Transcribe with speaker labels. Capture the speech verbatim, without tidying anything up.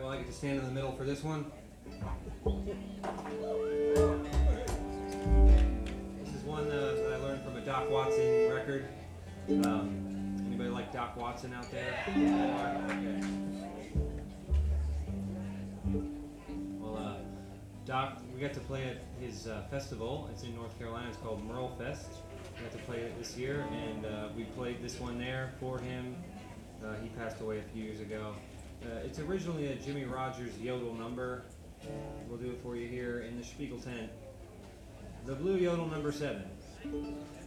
Speaker 1: well, I get to stand in the middle for this one. This is one uh, that I learned from a Doc Watson record. Um, anybody like Doc Watson out there? Okay. Well, uh, Doc, we got to play at his uh, festival. It's in North Carolina. It's called Merle Fest. We got to play it this year, and uh, we played this one there for him. Uh, he passed away a few years ago. Uh, it's originally a Jimmy Rogers Yodel number. We'll do it for you here in the Spiegel tent. The Blue Yodel number seven.